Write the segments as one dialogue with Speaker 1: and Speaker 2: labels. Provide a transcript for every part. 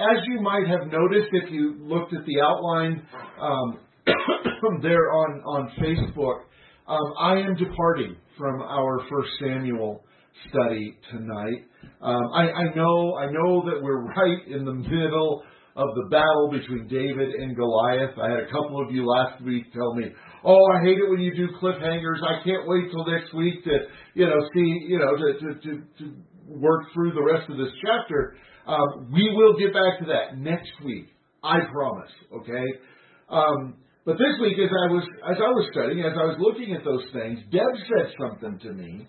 Speaker 1: as you might have noticed if you looked at the outline there on Facebook, I am departing from our 1 Samuel study tonight. I know that we're right in the middle of the battle between David and Goliath. I had a couple of you last week tell me, "Oh, I hate it when you do cliffhangers. I can't wait till next week to work through the rest of this chapter." We will get back to that next week, I promise. Okay. But this week, as I was studying, as I was looking at those things, Deb said something to me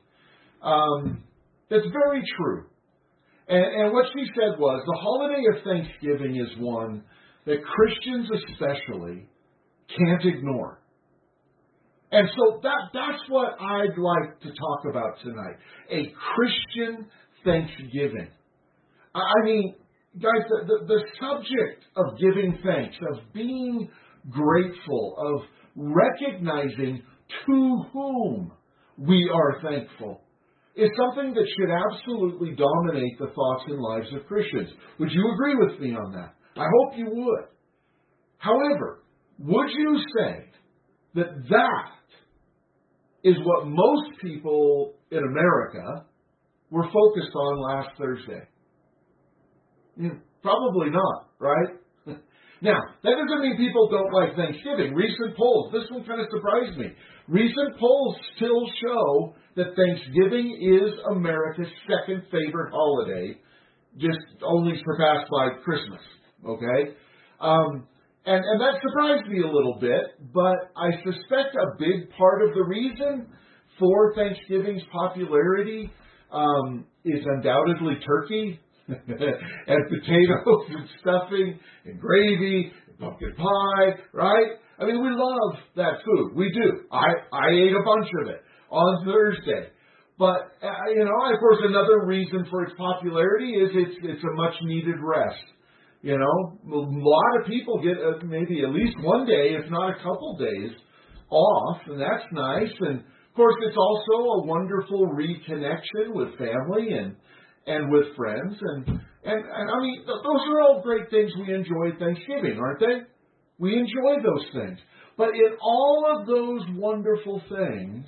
Speaker 1: that's very true. And what she said was, the holiday of Thanksgiving is one that Christians especially can't ignore. And so that's what I'd like to talk about tonight. A Christian Thanksgiving. I mean, guys, the subject of giving thanks, of being grateful, of recognizing to whom we are thankful, is something that should absolutely dominate the thoughts and lives of Christians. Would you agree with me on that? I hope you would. However, would you say that is what most people in America were focused on last Thursday? Probably not, right? Now, that doesn't mean people don't like Thanksgiving. Recent polls, this one kind of surprised me. Recent polls still show that Thanksgiving is America's second favorite holiday, just only surpassed by Christmas, okay? And that surprised me a little bit, but I suspect a big part of the reason for Thanksgiving's popularity is undoubtedly turkey and potatoes and stuffing and gravy and pumpkin pie, right? I mean, we love that food. We do. I ate a bunch of it on Thursday. But, of course, another reason for its popularity is it's a much-needed rest. A lot of people get maybe at least one day, if not a couple days, off, and that's nice. And, of course, it's also a wonderful reconnection with family and with friends. And I mean, those are all great things we enjoy at Thanksgiving, aren't they? We enjoy those things. But in all of those wonderful things,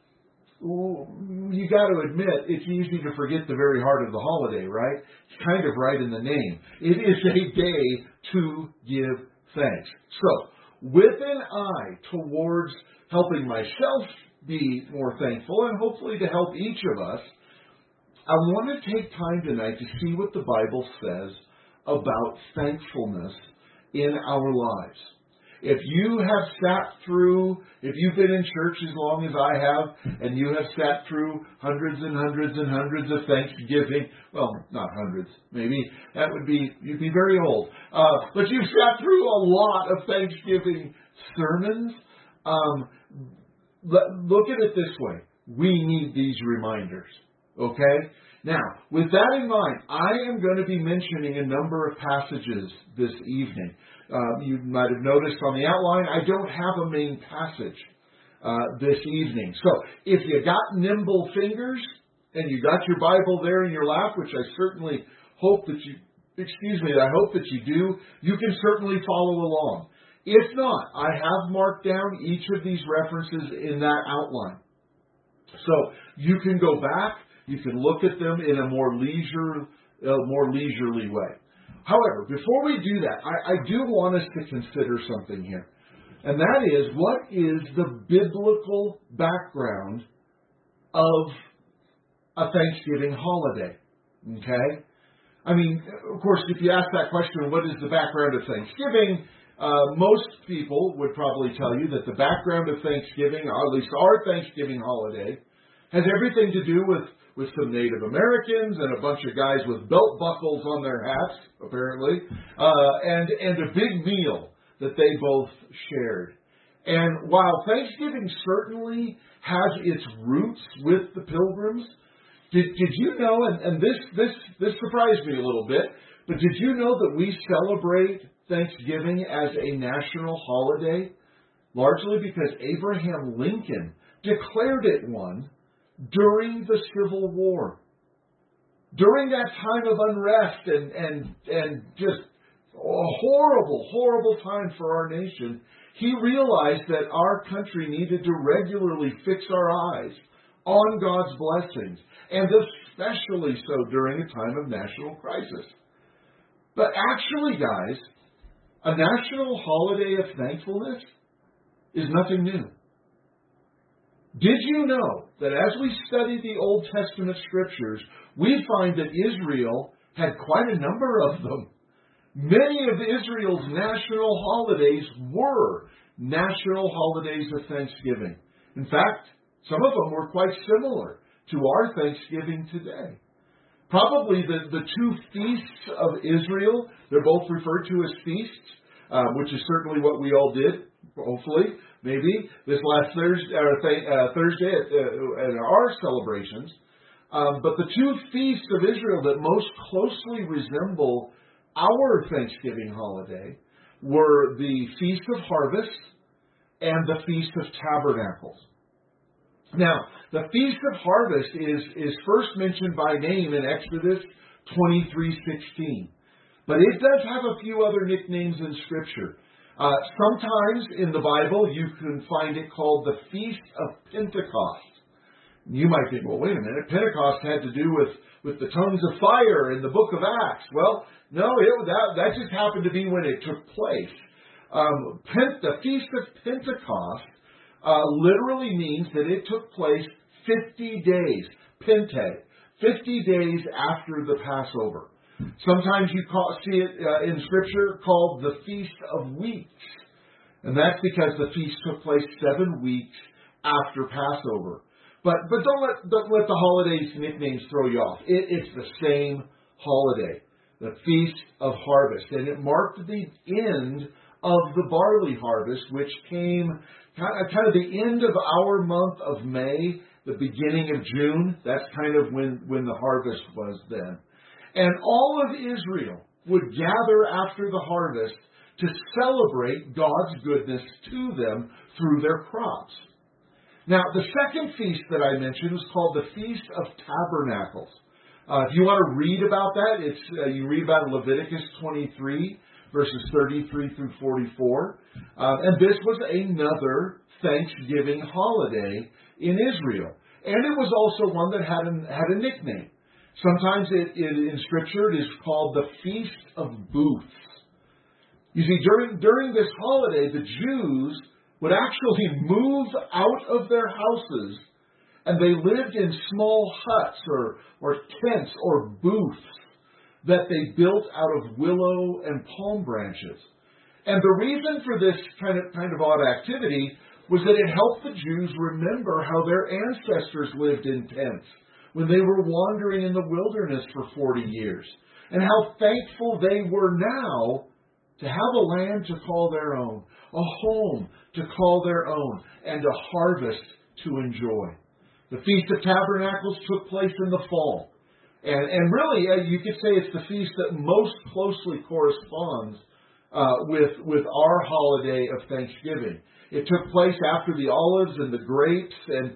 Speaker 1: you got to admit, it's easy to forget the very heart of the holiday, right? It's kind of right in the name. It is a day to give thanks. So, with an eye towards helping myself be more thankful and hopefully to help each of us, I want to take time tonight to see what the Bible says about thankfulness in our lives. If you have sat through, if you've been in church as long as I have, and you have sat through hundreds and hundreds and hundreds of Thanksgiving, well, not hundreds, maybe, you'd be very old. But you've sat through a lot of Thanksgiving sermons. Look at it this way. We need these reminders. Okay? Now, with that in mind, I am going to be mentioning a number of passages this evening. You might have noticed on the outline, I don't have a main passage this evening. So, if you got nimble fingers and you got your Bible there in your lap, which I certainly hope that I hope that you do, you can certainly follow along. If not, I have marked down each of these references in that outline. So, you can go back. You can look at them in a more leisurely way. However, before we do that, I do want us to consider something here. And that is, what is the biblical background of a Thanksgiving holiday? Okay? I mean, of course, if you ask that question, what is the background of Thanksgiving? Most people would probably tell you that the background of Thanksgiving, or at least our Thanksgiving holiday, has everything to do with some Native Americans and a bunch of guys with belt buckles on their hats, apparently, and a big meal that they both shared. And while Thanksgiving certainly has its roots with the Pilgrims, did you know, and this surprised me a little bit, but did you know that we celebrate Thanksgiving as a national holiday? Largely because Abraham Lincoln declared it one during the Civil War. During that time of unrest and just a horrible, horrible time for our nation, he realized that our country needed to regularly fix our eyes on God's blessings, and especially so during a time of national crisis. But actually, guys, a national holiday of thankfulness is nothing new. Did you know that as we study the Old Testament scriptures, we find that Israel had quite a number of them? Many of Israel's national holidays were national holidays of thanksgiving. In fact, some of them were quite similar to our Thanksgiving today. Probably the two feasts of Israel, they're both referred to as feasts, which is certainly what we all did, hopefully, maybe, this last Thursday at our celebrations. But the two feasts of Israel that most closely resemble our Thanksgiving holiday were the Feast of Harvest and the Feast of Tabernacles. Now, the Feast of Harvest is first mentioned by name in Exodus 23:16. But it does have a few other nicknames in Scripture. Sometimes in the Bible you can find it called the Feast of Pentecost. You might think, well, wait a minute, Pentecost had to do with the tongues of fire in the book of Acts. Well, no, that just happened to be when it took place. The Feast of Pentecost literally means that it took place 50 days, Pente, 50 days after the Passover. Sometimes you see it in Scripture called the Feast of Weeks. And that's because the feast took place 7 weeks after Passover. But don't let the holidays nicknames throw you off. It's the same holiday, the Feast of Harvest. And it marked the end of the barley harvest, which came kind of the end of our month of May, the beginning of June. That's kind of when the harvest was then. And all of Israel would gather after the harvest to celebrate God's goodness to them through their crops. Now, the second feast that I mentioned was called the Feast of Tabernacles. If you want to read about that, you read about Leviticus 23, verses 33 through 44. And this was another Thanksgiving holiday in Israel. And it was also one that had a nickname. Sometimes in Scripture it is called the Feast of Booths. You see, during this holiday, the Jews would actually move out of their houses, and they lived in small huts or tents or booths that they built out of willow and palm branches. And the reason for this kind of odd activity was that it helped the Jews remember how their ancestors lived in tents when they were wandering in the wilderness for 40 years, and how thankful they were now to have a land to call their own, a home to call their own, and a harvest to enjoy. The Feast of Tabernacles took place in the fall. And really, you could say it's the feast that most closely corresponds with our holiday of Thanksgiving. It took place after the olives and the grapes and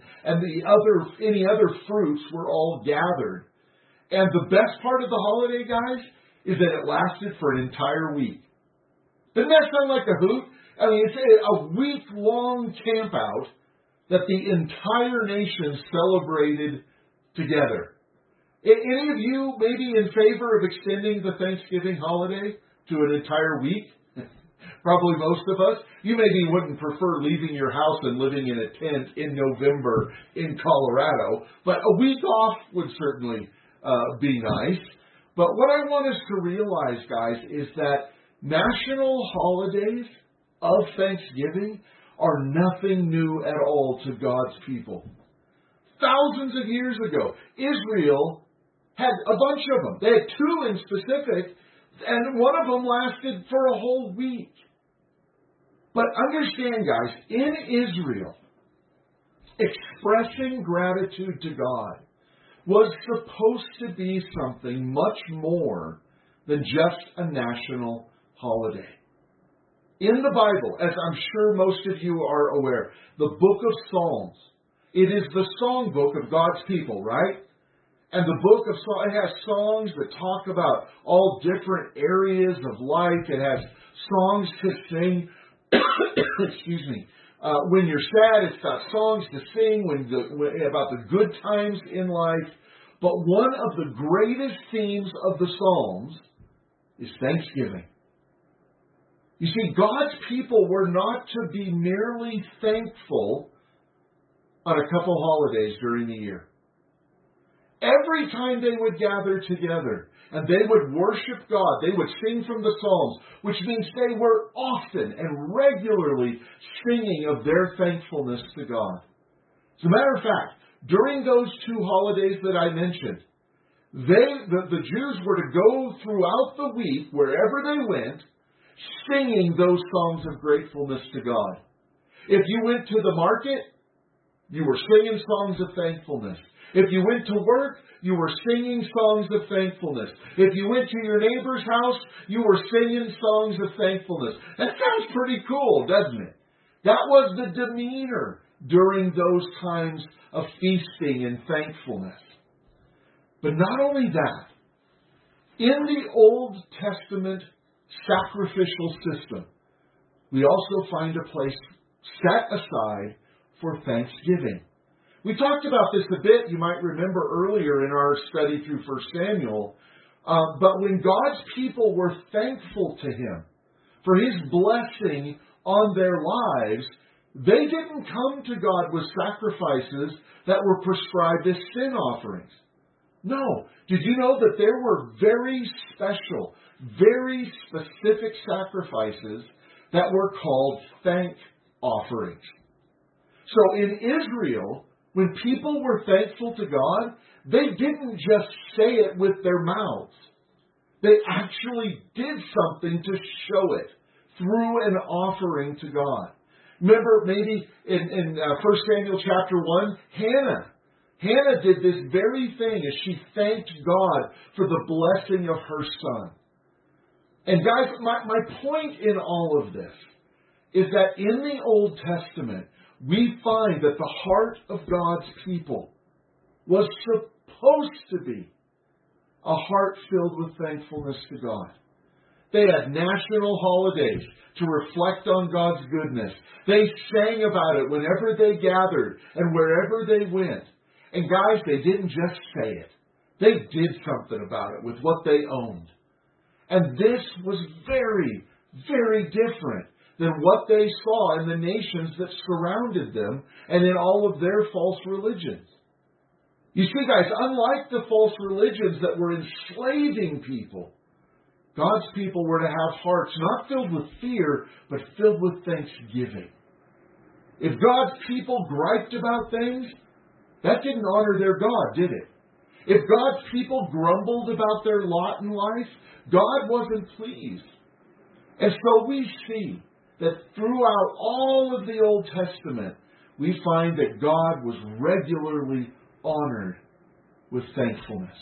Speaker 1: any other fruits were all gathered. And the best part of the holiday, guys, is that it lasted for an entire week. Doesn't that sound like a hoot? I mean, it's a week-long camp out that the entire nation celebrated together. Any of you maybe in favor of extending the Thanksgiving holiday to an entire week? Probably most of us. You maybe wouldn't prefer leaving your house and living in a tent in November in Colorado, but a week off would certainly be nice. But what I want us to realize, guys, is that national holidays of Thanksgiving are nothing new at all to God's people. Thousands of years ago, Israel had a bunch of them. They had 2 in specific, and one of them lasted for a whole week. But understand, guys, in Israel, expressing gratitude to God was supposed to be something much more than just a national holiday. In the Bible, as I'm sure most of you are aware, the book of Psalms, it is the songbook of God's people, right? And the book of Psalms, it has songs that talk about all different areas of life. It has songs to sing. Excuse me. When you're sad, it's got songs to sing about the good times in life. But one of the greatest themes of the Psalms is thanksgiving. You see, God's people were not to be merely thankful on a couple holidays during the year. Every time they would gather together and they would worship God, they would sing from the Psalms, which means they were often and regularly singing of their thankfulness to God. As a matter of fact, during those two holidays that I mentioned, the Jews were to go throughout the week, wherever they went, singing those songs of gratefulness to God. If you went to the market, you were singing songs of thankfulness. If you went to work, you were singing songs of thankfulness. If you went to your neighbor's house, you were singing songs of thankfulness. That sounds pretty cool, doesn't it? That was the demeanor during those times of feasting and thankfulness. But not only that, in the Old Testament sacrificial system, we also find a place set aside for thanksgiving. We talked about this a bit, you might remember earlier in our study through 1 Samuel, but when God's people were thankful to Him for His blessing on their lives, they didn't come to God with sacrifices that were prescribed as sin offerings. No. Did you know that there were very special, very specific sacrifices that were called thank offerings? So in Israel, when people were thankful to God, they didn't just say it with their mouths. They actually did something to show it through an offering to God. Remember maybe in 1 Samuel chapter 1, Hannah did this very thing as she thanked God for the blessing of her son. And guys, my point in all of this is that in the Old Testament, we find that the heart of God's people was supposed to be a heart filled with thankfulness to God. They had national holidays to reflect on God's goodness. They sang about it whenever they gathered and wherever they went. And guys, they didn't just say it. They did something about it with what they owned. And this was very, very different than what they saw in the nations that surrounded them and in all of their false religions. You see, guys, unlike the false religions that were enslaving people, God's people were to have hearts not filled with fear, but filled with thanksgiving. If God's people griped about things, that didn't honor their God, did it? If God's people grumbled about their lot in life, God wasn't pleased. And so we see that throughout all of the Old Testament, we find that God was regularly honored with thankfulness.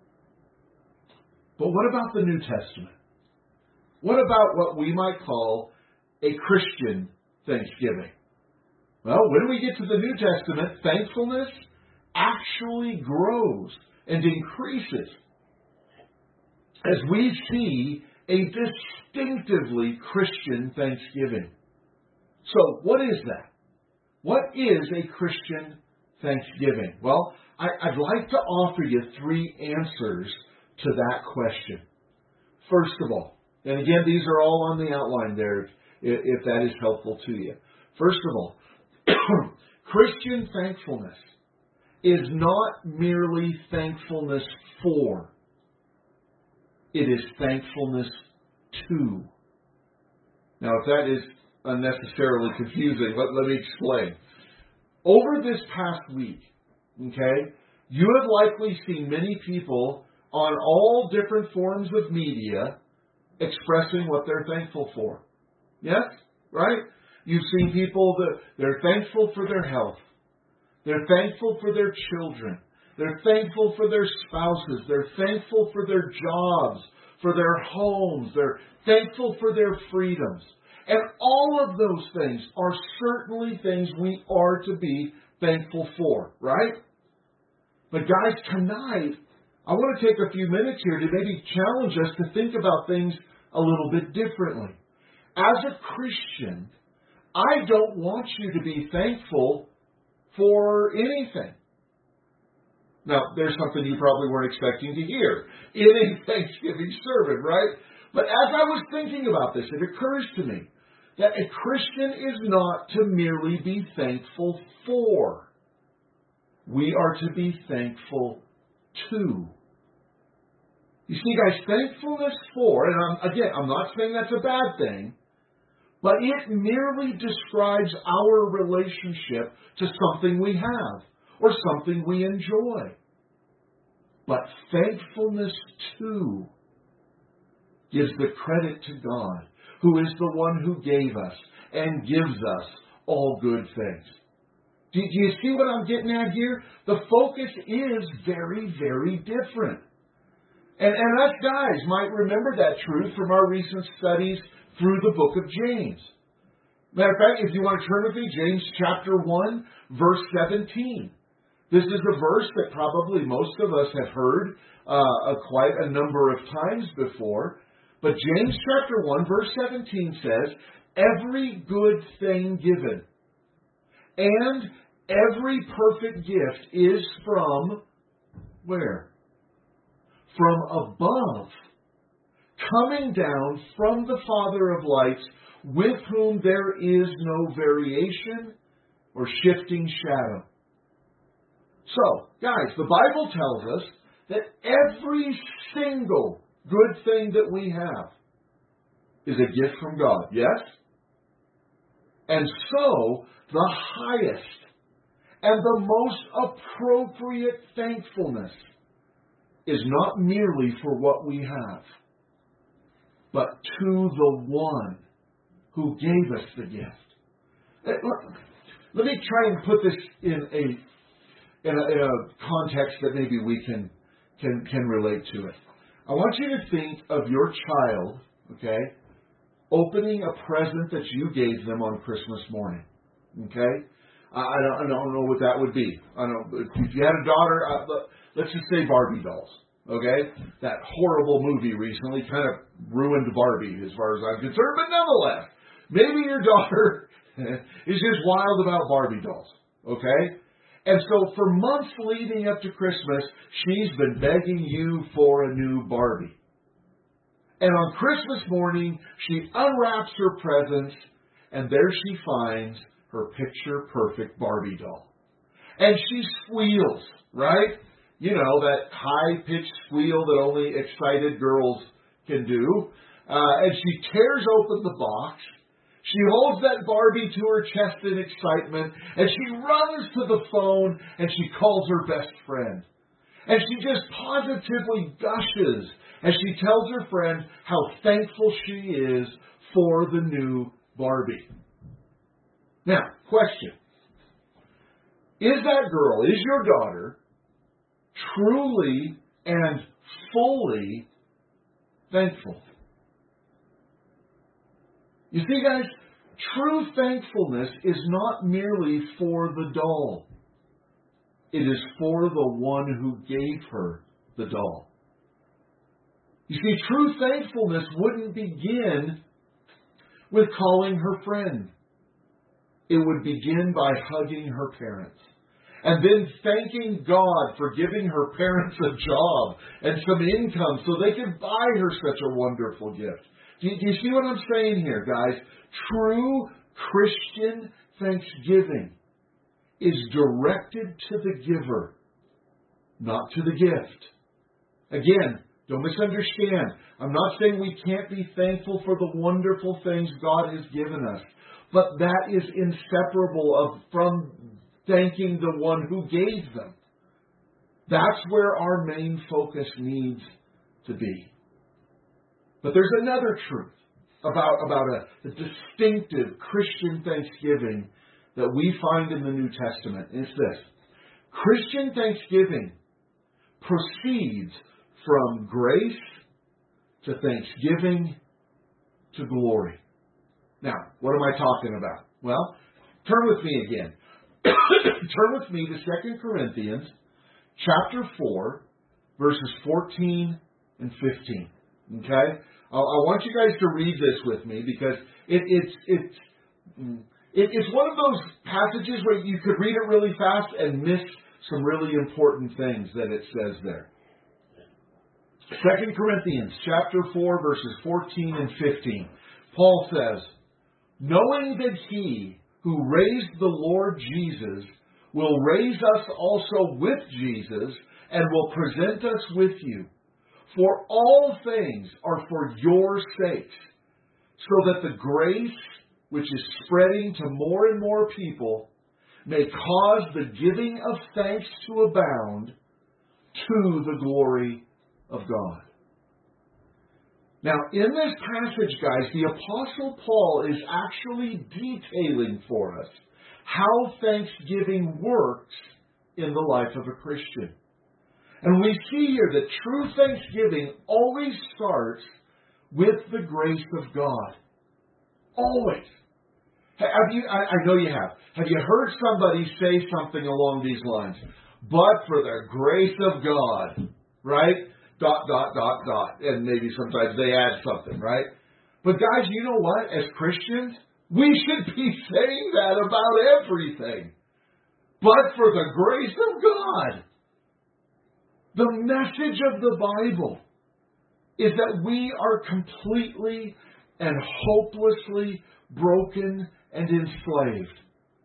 Speaker 1: But what about the New Testament? What about what we might call a Christian Thanksgiving? Well, when we get to the New Testament, thankfulness actually grows and increases as we see a distinctively Christian Thanksgiving. So, what is that? What is a Christian Thanksgiving? Well, I'd like to offer you three answers to that question. First of all, and again, these are all on the outline there if that is helpful to you. First of all, Christian thankfulness is not merely thankfulness for. It is thankfulness to. Now, if that is unnecessarily confusing, let me explain. Over this past week, okay, you have likely seen many people on all different forms of media expressing what they're thankful for. Yes? Right? You've seen people that they're thankful for their health. They're thankful for their children. They're thankful for their spouses. They're thankful for their jobs, for their homes. They're thankful for their freedoms. And all of those things are certainly things we are to be thankful for, right? But guys, tonight, I want to take a few minutes here to maybe challenge us to think about things a little bit differently. As a Christian, I don't want you to be thankful for anything. Now, there's something you probably weren't expecting to hear in a Thanksgiving sermon, right? But as I was thinking about this, it occurs to me that a Christian is not to merely be thankful for. We are to be thankful to. You see, guys, thankfulness for, and I'm not saying that's a bad thing, but it merely describes our relationship to something we have or something we enjoy. But thankfulness to gives the credit to God, who is the one who gave us and gives us all good things. Do you see what I'm getting at here? The focus is very, very different. And us guys might remember that truth from our recent studies through the book of James. Matter of fact, if you want to turn with me, James chapter 1, verse 17. This is a verse that probably most of us have heard quite a number of times before. But James chapter 1, verse 17 says, every good thing given and every perfect gift is from where? From above, coming down from the Father of lights, with whom there is no variation or shifting shadow. So, guys, the Bible tells us that every single good thing that we have is a gift from God. Yes? And so, the highest and the most appropriate thankfulness is not merely for what we have, but to the one who gave us the gift. Let me try and put this in a context that maybe we can relate to it. I want you to think of your child, okay, opening a present that you gave them on Christmas morning. Okay? I don't know what that would be. If you had a daughter, let's just say Barbie dolls. Okay? That horrible movie recently kind of ruined Barbie as far as I'm concerned, but nonetheless, maybe your daughter is just wild about Barbie dolls. Okay? And so for months leading up to Christmas, she's been begging you for a new Barbie. And on Christmas morning, she unwraps her presents, and there she finds her picture-perfect Barbie doll. And she squeals, right? You know, that high-pitched squeal that only excited girls can do. And she tears open the box. She holds that Barbie to her chest in excitement, and she runs to the phone, and she calls her best friend. And she just positively gushes as she tells her friend how thankful she is for the new Barbie. Now, question. Is that girl, is your daughter, truly and fully thankful? You see, guys, true thankfulness is not merely for the doll. It is for the one who gave her the doll. You see, true thankfulness wouldn't begin with calling her friend. It would begin by hugging her parents and then thanking God for giving her parents a job and some income so they could buy her such a wonderful gift. Do you see what I'm saying here, guys? True Christian thanksgiving is directed to the giver, not to the gift. Again, don't misunderstand. I'm not saying we can't be thankful for the wonderful things God has given us, but that is inseparable from thanking the one who gave them. That's where our main focus needs to be. But there's another truth about a distinctive Christian thanksgiving that we find in the New Testament. It's this. Christian thanksgiving proceeds from grace to thanksgiving to glory. Now, what am I talking about? Well, turn with me again. Turn with me to 2 Corinthians chapter 4, verses 14 and 15. Okay? I want you guys to read this with me because it's one of those passages where you could read it really fast and miss some really important things that it says there. 2 Corinthians chapter 4, verses 14 and 15. Paul says, knowing that he who raised the Lord Jesus will raise us also with Jesus and will present us with you. For all things are for your sakes, so that the grace which is spreading to more and more people may cause the giving of thanks to abound to the glory of God. Now, in this passage, guys, the Apostle Paul is actually detailing for us how thanksgiving works in the life of a Christian. And we see here that true thanksgiving always starts with the grace of God. Always. I know you have. Have you heard somebody say something along these lines? But for the grace of God, right? ... And maybe sometimes they add something, right? But guys, you know what? As Christians, we should be saying that about everything. But for the grace of God. The message of the Bible is that we are completely and hopelessly broken and enslaved.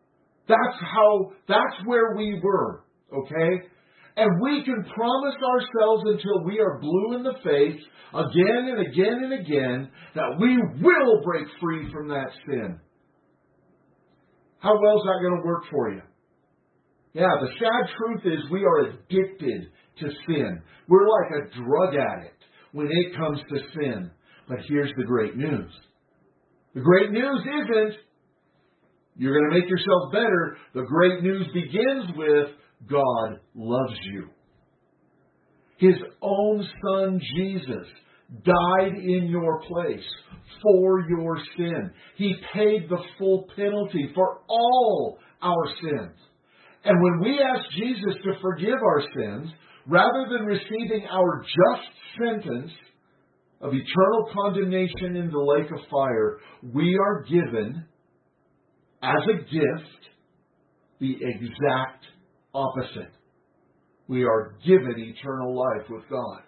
Speaker 1: That's where we were, okay? And we can promise ourselves until we are blue in the face again and again and again that we will break free from that sin. How well is that going to work for you? Yeah, the sad truth is we are addicted to sin. We're like a drug addict when it comes to sin. But here's the great news. The great news isn't you're going to make yourself better. The great news begins with God loves you. His own Son, Jesus, died in your place for your sin. He paid the full penalty for all our sins. And when we ask Jesus to forgive our sins, rather than receiving our just sentence of eternal condemnation in the lake of fire, we are given, as a gift, the exact opposite. We are given eternal life with God.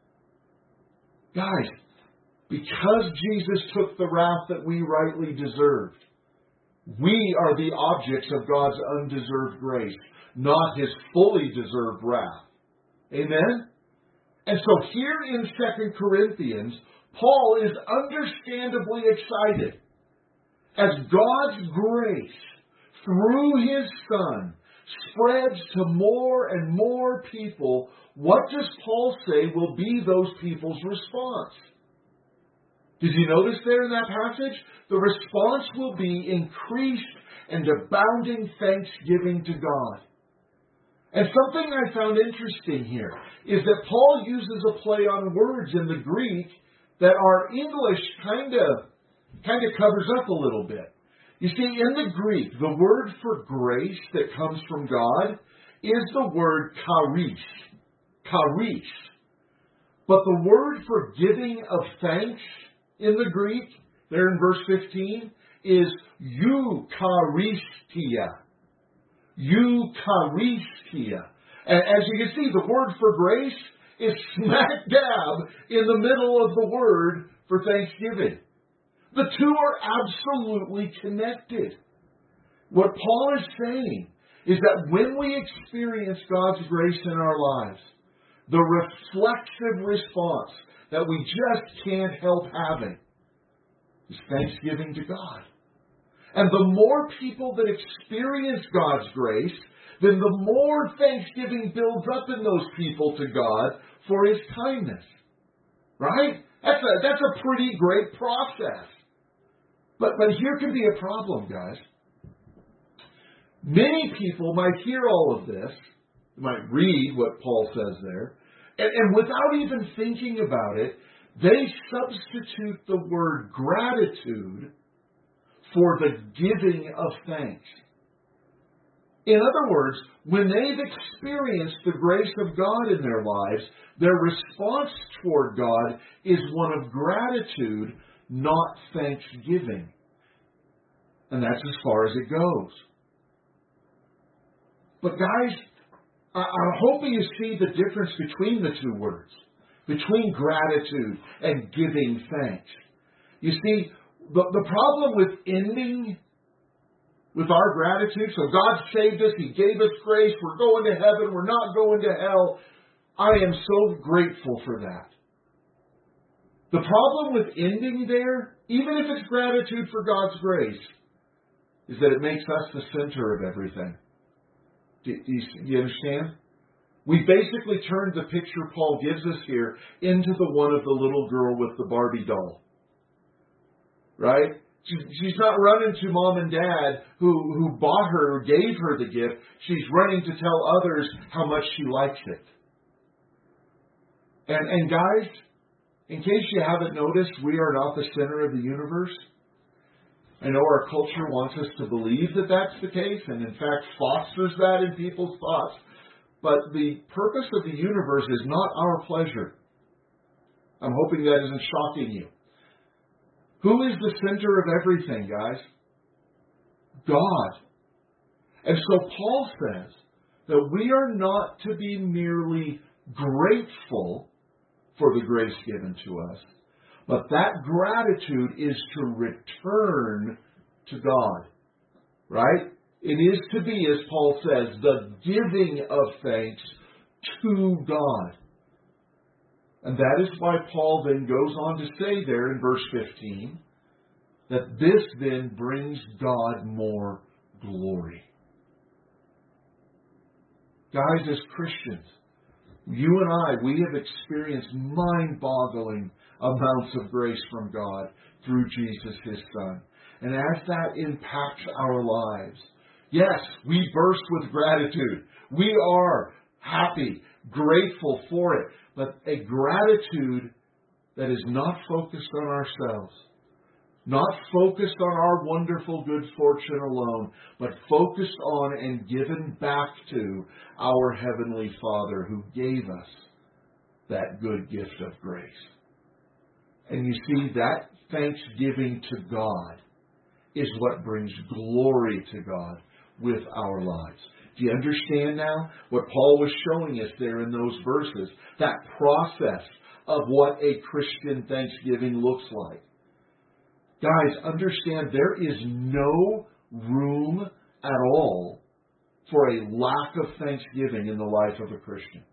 Speaker 1: Guys, because Jesus took the wrath that we rightly deserved, we are the objects of God's undeserved grace, not His fully deserved wrath. Amen? And so here in 2 Corinthians, Paul is understandably excited as God's grace through His Son spreads to more and more people. What does Paul say will be those people's response? Did you notice there in that passage? The response will be increased and abounding thanksgiving to God. And something I found interesting here is that Paul uses a play on words in the Greek that our English kind of covers up a little bit. You see, in the Greek, the word for grace that comes from God is the word charis. Charis. But the word for giving of thanks in the Greek, there in verse 15, is eucharistia. Eucharistia. And as you can see, the word for grace is smack dab in the middle of the word for thanksgiving. The two are absolutely connected. What Paul is saying is that when we experience God's grace in our lives, the reflexive response that we just can't help having is thanksgiving to God. And the more people that experience God's grace, then the more thanksgiving builds up in those people to God for His kindness. Right? That's a pretty great process. But here can be a problem, guys. Many people might hear all of this, might read what Paul says there, and without even thinking about it, they substitute the word gratitude for the giving of thanks. In other words, when they've experienced the grace of God in their lives, their response toward God is one of gratitude, not thanksgiving. And that's as far as it goes. But guys, I'm hoping you see the difference between the two words, between gratitude and giving thanks. You see, the problem with ending with our gratitude, so God saved us, He gave us grace, we're going to heaven, we're not going to hell. I am so grateful for that. The problem with ending there, even if it's gratitude for God's grace, is that it makes us the center of everything. Do you understand? We basically turned the picture Paul gives us here into the one of the little girl with the Barbie doll. Right? She's not running to mom and dad who bought her or gave her the gift. She's running to tell others how much she likes it. And guys, in case you haven't noticed, we are not the center of the universe. I know our culture wants us to believe that that's the case, and in fact fosters that in people's thoughts. But the purpose of the universe is not our pleasure. I'm hoping that isn't shocking you. Who is the center of everything, guys? God. And so Paul says that we are not to be merely grateful for the grace given to us, but that gratitude is to return to God. Right? It is to be, as Paul says, the giving of thanks to God. And that is why Paul then goes on to say there in verse 15 that this then brings God more glory. Guys, as Christians, you and I, we have experienced mind-boggling amounts of grace from God through Jesus, His Son. And as that impacts our lives, yes, we burst with gratitude. We are happy, grateful for it. But a gratitude that is not focused on ourselves, not focused on our wonderful good fortune alone, but focused on and given back to our Heavenly Father who gave us that good gift of grace. And you see, that thanksgiving to God is what brings glory to God with our lives. Do you understand now what Paul was showing us there in those verses? That process of what a Christian thanksgiving looks like. Guys, understand there is no room at all for a lack of thanksgiving in the life of a Christian.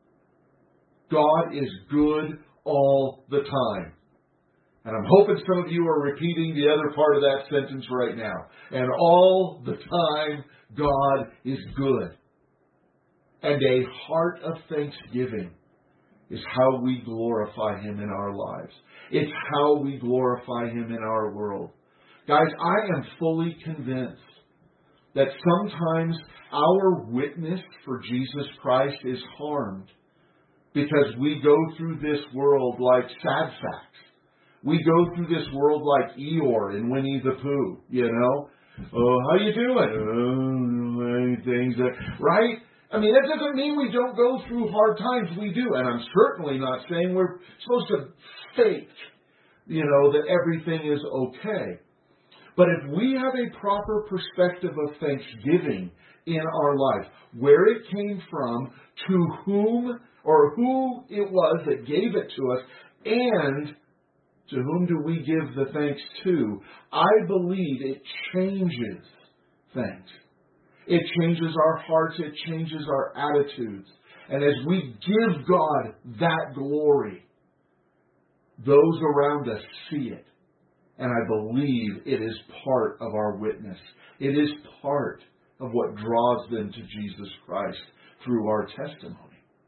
Speaker 1: God is good all the time. And I'm hoping some of you are repeating the other part of that sentence right now. And all the time, God is good. And a heart of thanksgiving is how we glorify Him in our lives. It's how we glorify Him in our world. Guys, I am fully convinced that sometimes our witness for Jesus Christ is harmed because we go through this world like sad sacks. We go through this world like Eeyore in Winnie the Pooh, you know. Oh, how you doing? Things right? I mean, that doesn't mean we don't go through hard times. We do. And I'm certainly not saying we're supposed to fake, you know, that everything is okay. But if we have a proper perspective of thanksgiving in our life, where it came from, to whom or who it was that gave it to us, and to whom do we give the thanks to, I believe it changes things. It changes our hearts. It changes our attitudes. And as we give God that glory, those around us see it. And I believe it is part of our witness. It is part of what draws them to Jesus Christ through our testimony.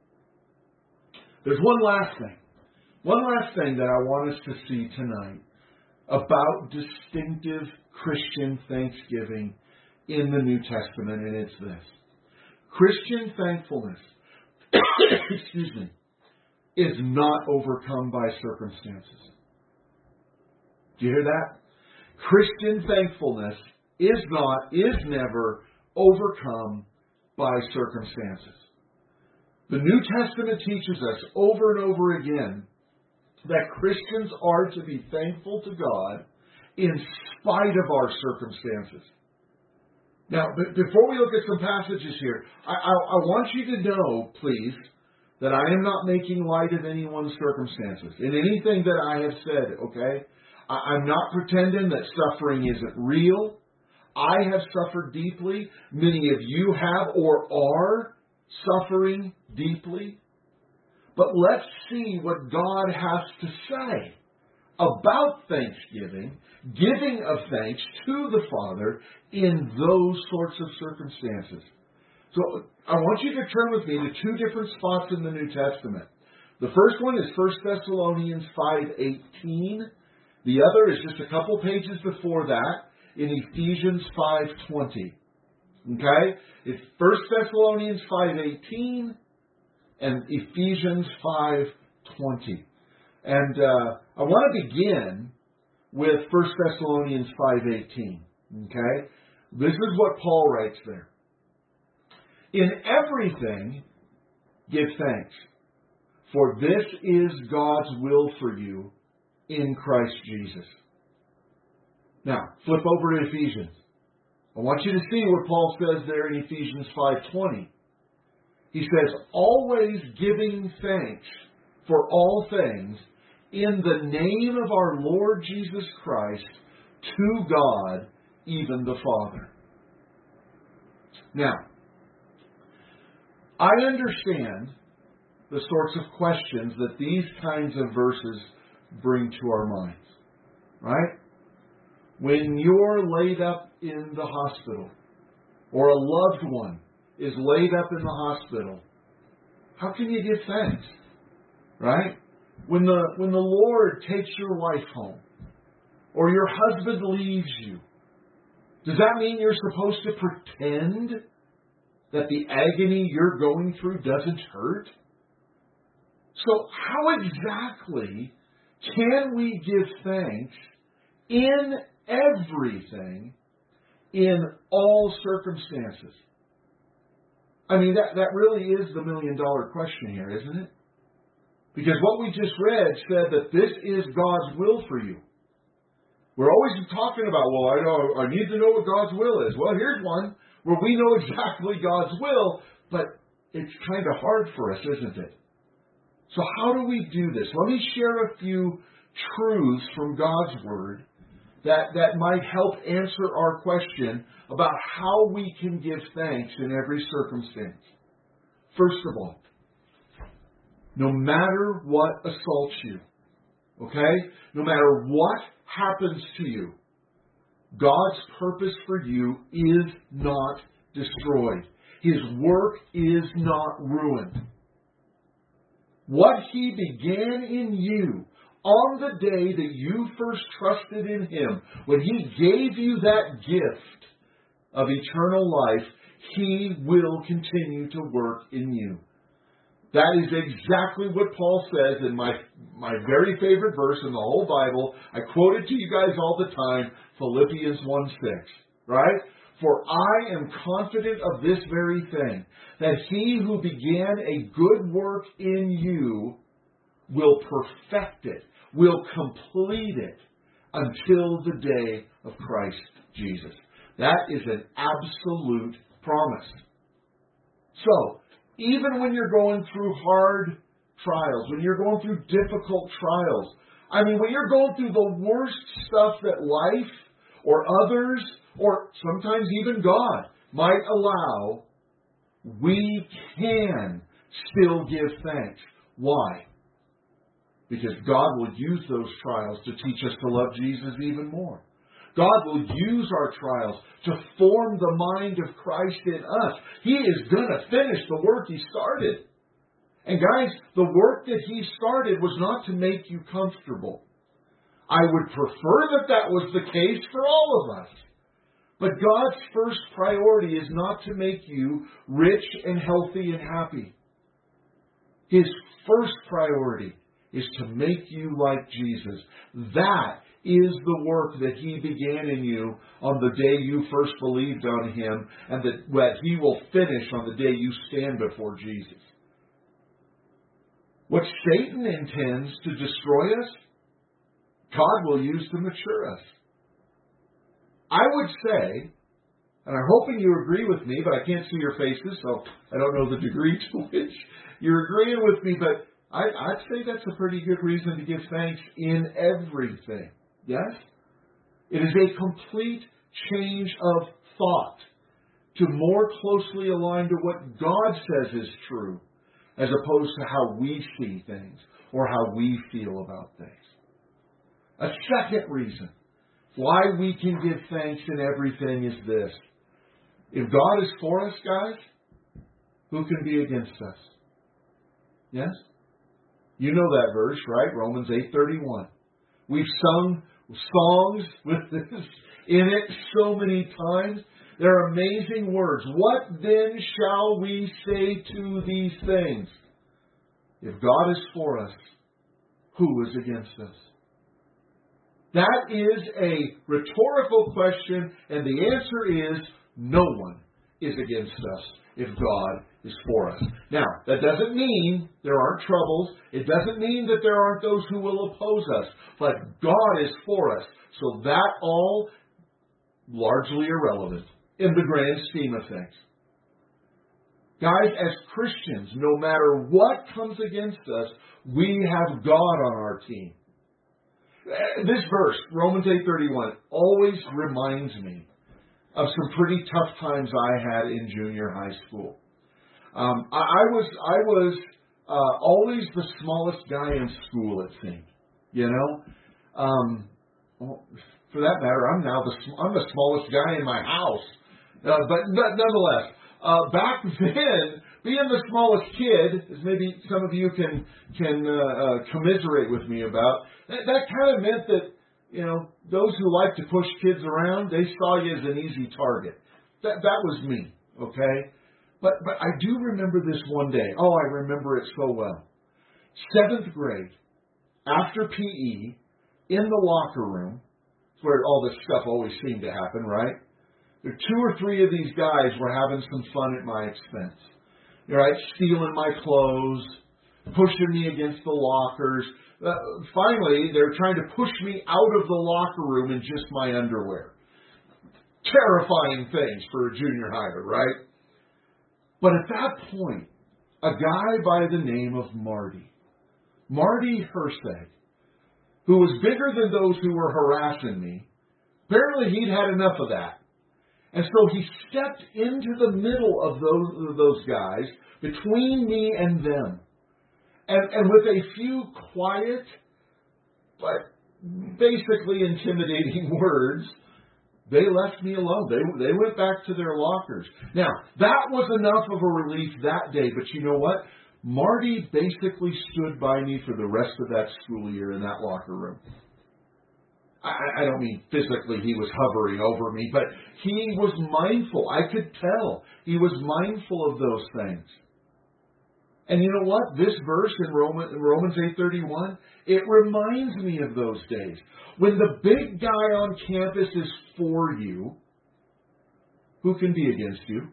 Speaker 1: There's one last thing. One last thing that I want us to see tonight about distinctive Christian thanksgiving in the New Testament, and it's this. Christian thankfulness, excuse me, is not overcome by circumstances. Do you hear that? Christian thankfulness is never overcome by circumstances. The New Testament teaches us over and over again that Christians are to be thankful to God in spite of our circumstances. Now, before we look at some passages here, I want you to know, please, that I am not making light of anyone's circumstances in anything that I have said, okay? I'm not pretending that suffering isn't real. I have suffered deeply. Many of you have or are suffering deeply. But let's see what God has to say about thanksgiving, giving of thanks to the Father in those sorts of circumstances. So I want you to turn with me to two different spots in the New Testament. The first one is 1 Thessalonians 5:18. The other is just a couple pages before that in Ephesians 5:20. Okay? It's 1 Thessalonians 5:18 and Ephesians 5:20. And I want to begin with 1 Thessalonians 5:18. Okay? This is what Paul writes there. In everything, give thanks, for this is God's will for you in Christ Jesus. Now, flip over to Ephesians. I want you to see what Paul says there in Ephesians 5:20. He says, always giving thanks for all things in the name of our Lord Jesus Christ to God, even the Father. Now, I understand the sorts of questions that these kinds of verses bring to our minds, right? When you're laid up in the hospital, or a loved one is laid up in the hospital, how can you give thanks, right? When the Lord takes your wife home, or your husband leaves you, does that mean you're supposed to pretend that the agony you're going through doesn't hurt? So how exactly can we give thanks in everything, in all circumstances? I mean, that really is the million-dollar question here, isn't it? Because what we just read said that this is God's will for you. We're always talking about, well, I need to know what God's will is. Well, here's one where we know exactly God's will, but it's kind of hard for us, isn't it? So how do we do this? Let me share a few truths from God's Word that might help answer our question about how we can give thanks in every circumstance. First of all, no matter what assaults you, okay? No matter what happens to you, God's purpose for you is not destroyed. His work is not ruined. What He began in you on the day that you first trusted in Him, when He gave you that gift of eternal life, He will continue to work in you. That is exactly what Paul says in my very favorite verse in the whole Bible. I quote it to you guys all the time, Philippians 1:6, right? For I am confident of this very thing, that He who began a good work in you will perfect it, will complete it until the day of Christ Jesus. That is an absolute promise. So, even when you're going through hard trials, when you're going through difficult trials, I mean, when you're going through the worst stuff that life or others or sometimes even God might allow, we can still give thanks. Why? Because God will use those trials to teach us to love Jesus even more. God will use our trials to form the mind of Christ in us. He is going to finish the work He started. And guys, the work that He started was not to make you comfortable. I would prefer that was the case for all of us. But God's first priority is not to make you rich and healthy and happy. His first priority is to make you like Jesus. That is the work that He began in you on the day you first believed on Him, and that He will finish on the day you stand before Jesus. What Satan intends to destroy us, God will use to mature us. I would say, and I'm hoping you agree with me, but I can't see your faces, so I don't know the degree to which you're agreeing with me, but I'd say that's a pretty good reason to give thanks in everything. Yes? It is a complete change of thought to more closely align to what God says is true, as opposed to how we see things or how we feel about things. A second reason why we can give thanks in everything is this. If God is for us, guys, who can be against us? Yes? You know that verse, right? Romans 8:31. We've sung songs with this in it so many times. They're amazing words. What then shall we say to these things? If God is for us, who is against us? That is a rhetorical question, and the answer is no one is against us if God is for us. Now, that doesn't mean there aren't troubles. It doesn't mean that there aren't those who will oppose us. But God is for us. So that all largely irrelevant in the grand scheme of things. Guys, as Christians, no matter what comes against us, we have God on our team. This verse, Romans 8:31, always reminds me of some pretty tough times I had in junior high school. I was always the smallest guy in school, it seemed. You know, well, for that matter, I'm the smallest guy in my house. But nonetheless, back then, being the smallest kid, as maybe some of you can commiserate with me about, that kind of meant that, you know, those who like to push kids around, they saw you as an easy target. That was me, okay? But I do remember this one day. Oh, I remember it so well. 7th grade, after PE, in the locker room, where all this stuff always seemed to happen, right? There 2 or 3 of these guys were having some fun at my expense. Right? Stealing my clothes, pushing me against the lockers. Finally, they're trying to push me out of the locker room in just my underwear. Terrifying things for a junior higher, right? But at that point, a guy by the name of Marty Herseg, who was bigger than those who were harassing me, apparently he'd had enough of that. And so he stepped into the middle of those guys, between me and them. And with a few quiet, but basically intimidating words, they left me alone. They went back to their lockers. Now, that was enough of a relief that day, but you know what? Marty basically stood by me for the rest of that school year in that locker room. I don't mean physically he was hovering over me, but he was mindful. I could tell he was mindful of those things. And you know what? This verse in Romans 8:31, it reminds me of those days. When the big guy on campus is for you, who can be against you?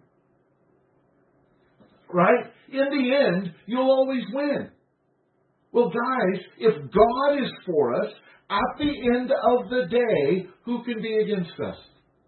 Speaker 1: Right? In the end, you'll always win. Well, guys, if God is for us, at the end of the day, who can be against us?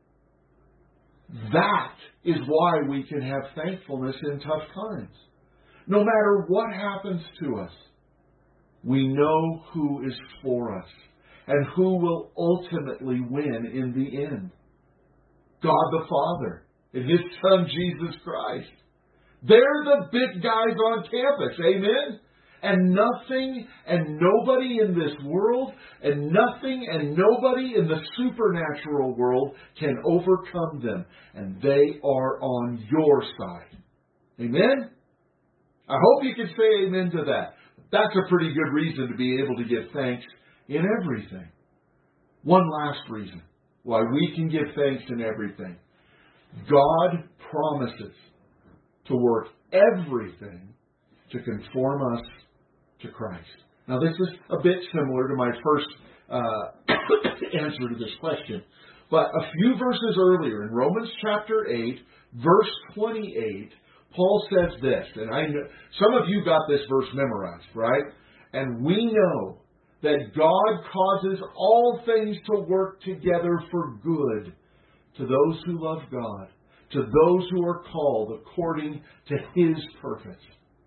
Speaker 1: That is why we can have thankfulness in tough times. No matter what happens to us, we know who is for us and who will ultimately win in the end. God the Father and His Son Jesus Christ. They're the big guys on campus. Amen? And nothing and nobody in this world and nothing and nobody in the supernatural world can overcome them. And they are on your side. Amen? I hope you can say amen to that. That's a pretty good reason to be able to give thanks in everything. One last reason why we can give thanks in everything. God promises to work everything to conform us to Christ. Now, this is a bit similar to my first answer to this question. But a few verses earlier, in Romans chapter 8, verse 28, Paul says this, and I know some of you got this verse memorized, right? And we know that God causes all things to work together for good to those who love God, to those who are called according to His purpose.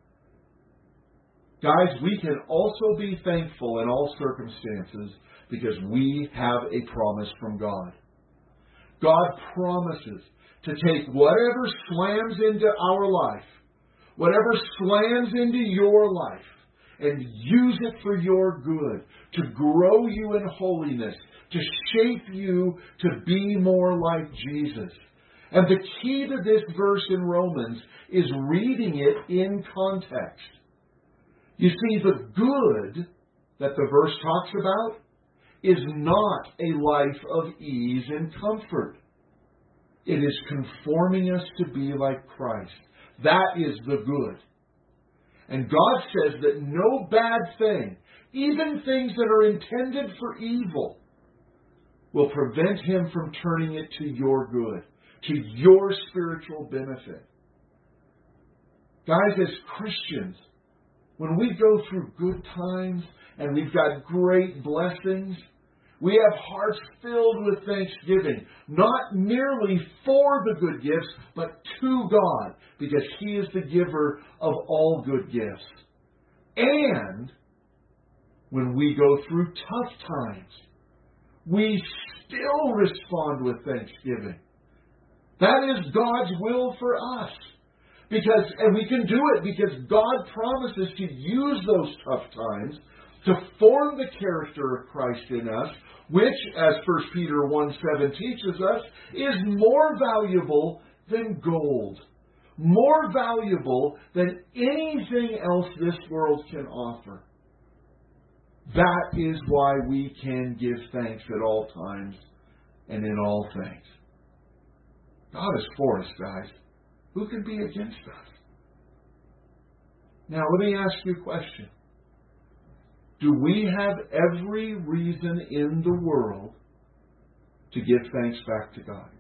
Speaker 1: Guys, we can also be thankful in all circumstances because we have a promise from God. God promises to take whatever slams into our life, whatever slams into your life, and use it for your good, to grow you in holiness, to shape you to be more like Jesus. And the key to this verse in Romans is reading it in context. You see, the good that the verse talks about is not a life of ease and comfort. It is conforming us to be like Christ. That is the good. And God says that no bad thing, even things that are intended for evil, will prevent Him from turning it to your good, to your spiritual benefit. Guys, as Christians, when we go through good times and we've got great blessings, we have hearts filled with thanksgiving, not merely for the good gifts, but to God, because He is the giver of all good gifts. And when we go through tough times, we still respond with thanksgiving. That is God's will for us. And we can do it because God promises to use those tough times to form the character of Christ in us, which, as 1 Peter 1:7 teaches us, is more valuable than gold, more valuable than anything else this world can offer. That is why we can give thanks at all times and in all things. God is for us, guys. Who can be against us? Now, let me ask you a question. Do we have every reason in the world to give thanks back to God?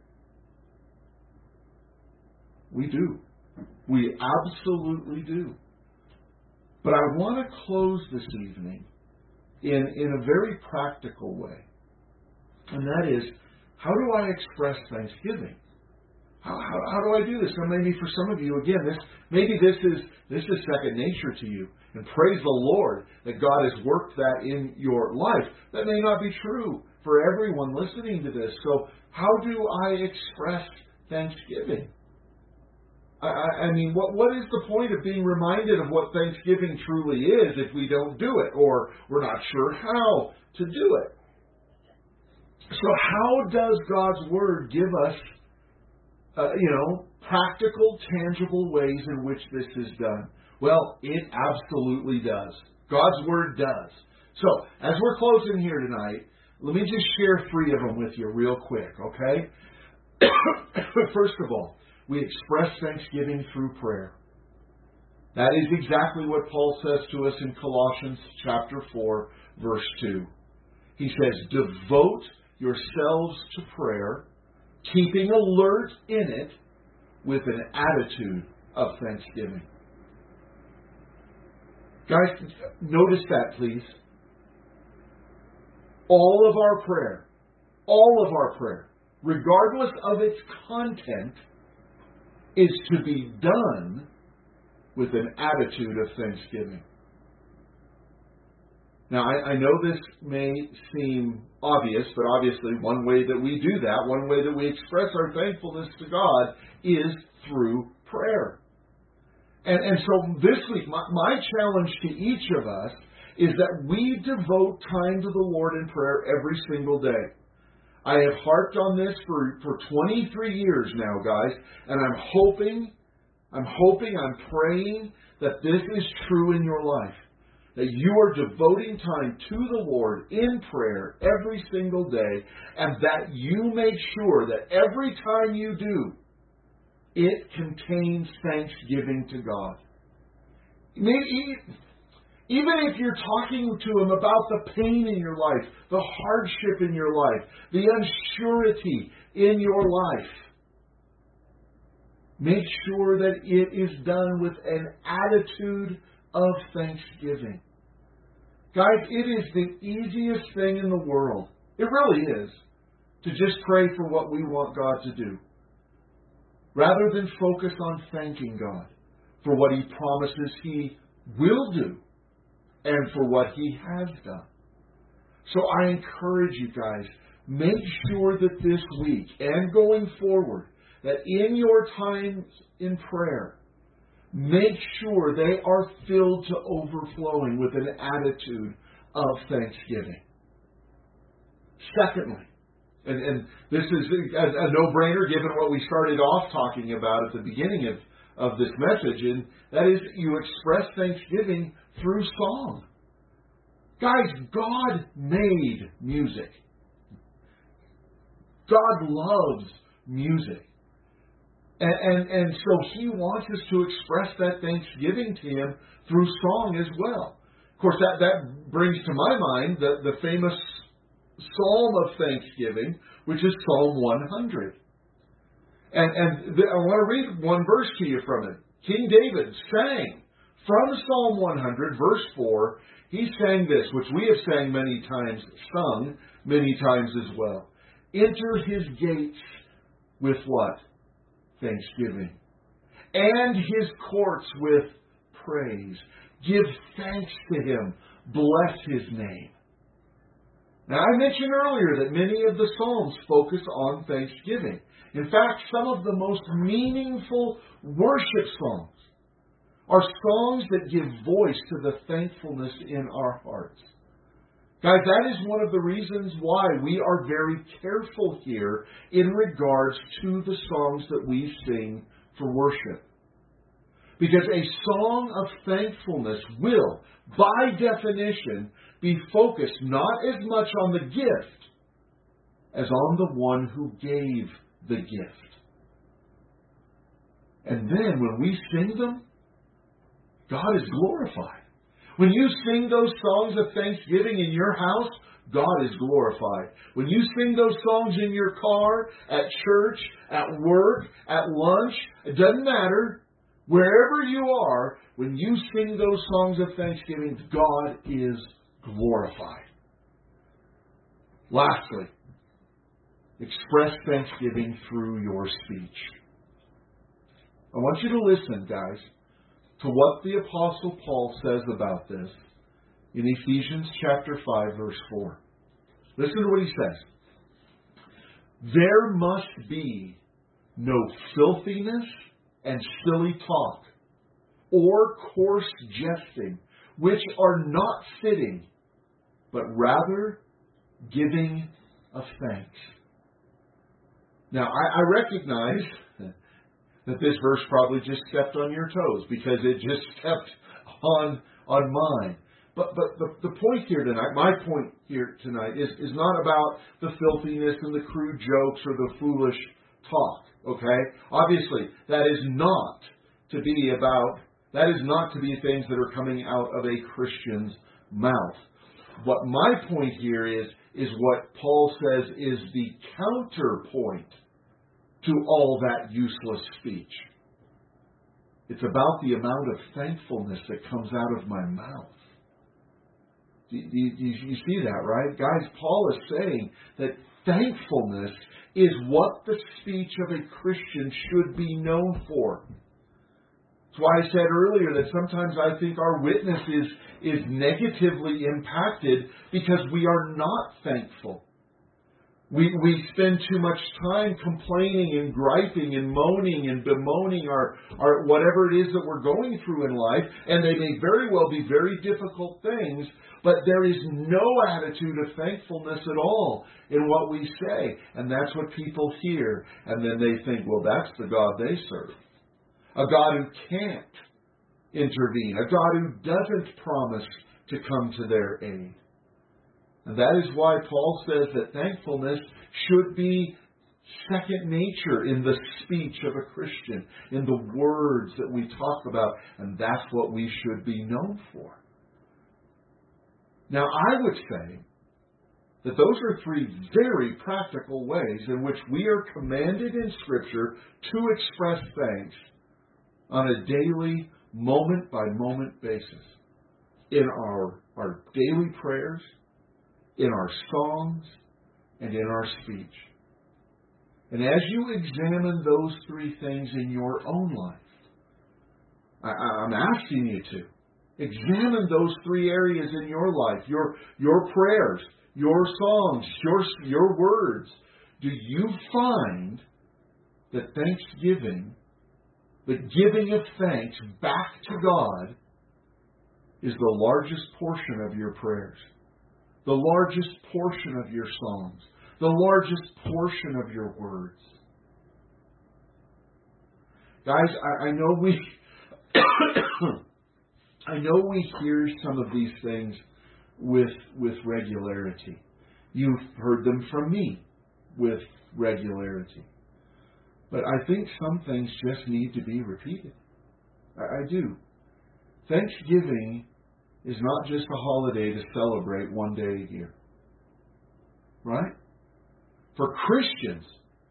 Speaker 1: We do. We absolutely do. But I want to close this evening in a very practical way. And that is, how do I express thanksgiving? How do I do this? And maybe for some of you, again, this is second nature to you. And praise the Lord that God has worked that in your life. That may not be true for everyone listening to this. So how do I express thanksgiving? I mean, what is the point of being reminded of what Thanksgiving truly is if we don't do it, or we're not sure how to do it? So how does God's Word give us practical, tangible ways in which this is done? Well, it absolutely does. God's Word does. So, as we're closing here tonight, let me just share 3 of them with you real quick, okay? First of all, we express thanksgiving through prayer. That is exactly what Paul says to us in Colossians chapter 4, verse 2. He says, devote yourselves to prayer, keeping alert in it with an attitude of thanksgiving. Guys, notice that, please. All of our prayer, regardless of its content, is to be done with an attitude of thanksgiving. Now, I know this may seem obvious, but obviously one way that we do that, one way that we express our thankfulness to God is through prayer. And so this week, my challenge to each of us is that we devote time to the Lord in prayer every single day. I have harped on this for 23 years now, guys, and I'm praying that this is true in your life. That you are devoting time to the Lord in prayer every single day, and that you make sure that every time you do, it contains thanksgiving to God. Even if you're talking to Him about the pain in your life, the hardship in your life, the unsurety in your life, make sure that it is done with an attitude of thanksgiving. Guys, it is the easiest thing in the world. It really is. To just pray for what we want God to do. Rather than focus on thanking God for what He promises He will do and for what He has done. So I encourage you guys, make sure that this week and going forward, that in your times in prayer, make sure they are filled to overflowing with an attitude of thanksgiving. Secondly, and this is a no-brainer given what we started off talking about at the beginning of this message, and that is you express thanksgiving through song. Guys, God made music. God loves music. And so He wants us to express that thanksgiving to Him through song as well. Of course, that brings to my mind the famous Psalm of Thanksgiving, which is Psalm 100. I want to read one verse to you from it. King David sang from Psalm 100, verse 4. He sang this, which we have sung many times as well. Enter His gates with what? Thanksgiving. And His courts with praise. Give thanks to Him. Bless His name. Now, I mentioned earlier that many of the Psalms focus on thanksgiving. In fact, some of the most meaningful worship songs are songs that give voice to the thankfulness in our hearts. Guys, that is one of the reasons why we are very careful here in regards to the songs that we sing for worship. Because a song of thankfulness will, by definition, be focused not as much on the gift as on the one who gave the gift. And then when we sing them, God is glorified. When you sing those songs of thanksgiving in your house, God is glorified. When you sing those songs in your car, at church, at work, at lunch, it doesn't matter. Wherever you are, when you sing those songs of thanksgiving, God is glorified. Lastly, express thanksgiving through your speech. I want you to listen, guys, to what the Apostle Paul says about this in Ephesians chapter 5, verse 4. Listen to what he says. There must be no filthiness and silly talk, or coarse jesting, which are not fitting, but rather giving of thanks. Now, I recognize that this verse probably just stepped on your toes, because it just stepped on mine. But the point here tonight, my point here tonight, is not about the filthiness and the crude jokes or the foolish talk. Okay? Obviously, that is not to be things that are coming out of a Christian's mouth. What my point here is what Paul says is the counterpoint to all that useless speech. It's about the amount of thankfulness that comes out of my mouth. You see that, right? Guys, Paul is saying that thankfulness is what the speech of a Christian should be known for. That's why I said earlier that sometimes I think our witness is negatively impacted because we are not thankful. We spend too much time complaining and griping and moaning and bemoaning our whatever it is that we're going through in life, and they may very well be very difficult things, but there is no attitude of thankfulness at all in what we say. And that's what people hear, and then they think, well, that's the God they serve. A God who can't intervene, a God who doesn't promise to come to their aid. And that is why Paul says that thankfulness should be second nature in the speech of a Christian, in the words that we talk about, and that's what we should be known for. Now, I would say that those are three very practical ways in which we are commanded in Scripture to express thanks on a daily, moment-by-moment basis. In our daily prayers, in our songs, and in our speech. And as you examine those three things in your own life, I'm asking you to examine those three areas in your life, your prayers, your songs, your words. Do you find that thanksgiving, the giving of thanks back to God, is the largest portion of your prayers, the largest portion of your songs, the largest portion of your words? Guys, I know we hear some of these things with regularity. You've heard them from me with regularity. But I think some things just need to be repeated. I do. Thanksgiving is not just a holiday to celebrate one day a year. Right? For Christians,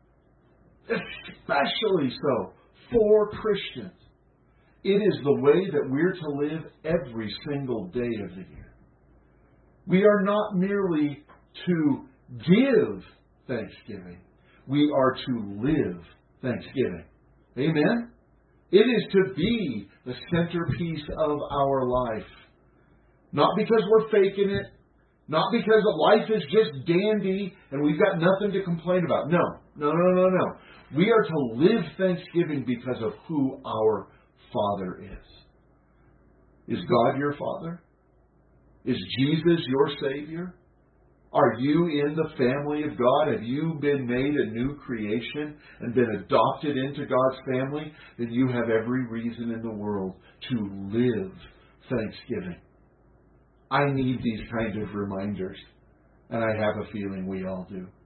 Speaker 1: especially so, for Christians, it is the way that we're to live every single day of the year. We are not merely to give thanksgiving. We are to live thanksgiving. Amen? It is to be the centerpiece of our life. Not because we're faking it. Not because life is just dandy and we've got nothing to complain about. No. We are to live thanksgiving because of who our Father is. Is God your Father? Is Jesus your Savior? Are you in the family of God? Have you been made a new creation and been adopted into God's family? Then you have every reason in the world to live thanksgiving. I need these kind of reminders, and I have a feeling we all do.